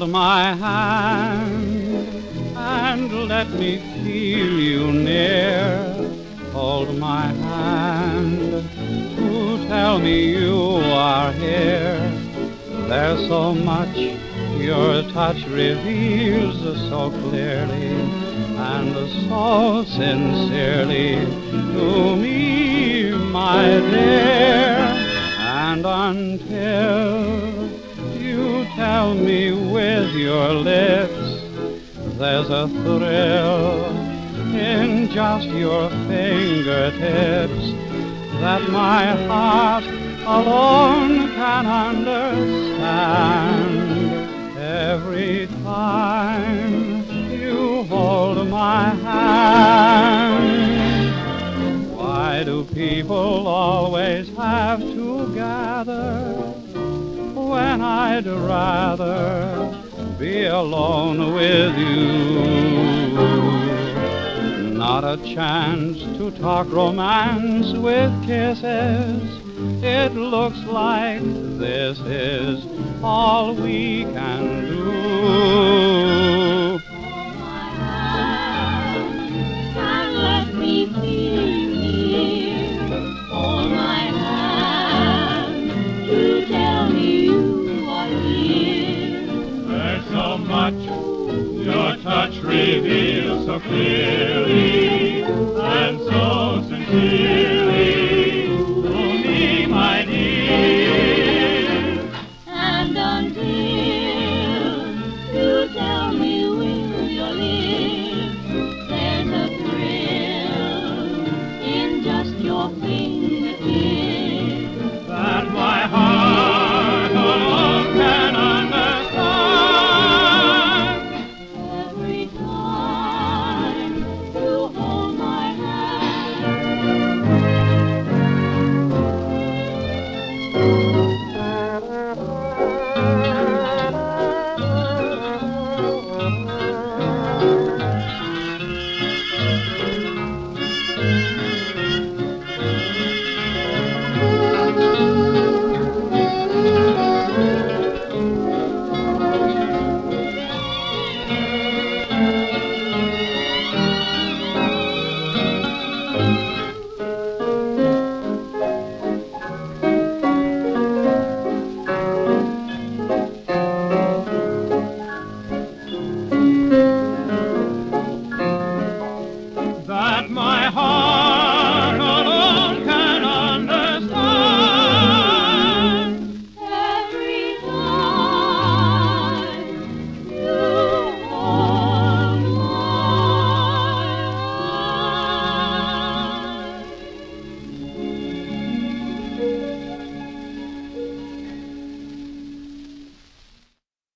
hold my hand and let me feel you near. Hold my hand to tell me you are here. There's so much your touch reveals so clearly and so sincerely to me, my dear. And until you tell me with your lips, there's a thrill in just your fingertips that my heart alone can understand. Every time you hold my hand, why do people always have to gather when I'd rather be alone with you? Not a chance to talk romance with kisses. It looks like this is all we can do. Hold my hand and let me feel you near. Hold my hand to tell me you are here. There's so much your touch reveals so clearly and so sincerely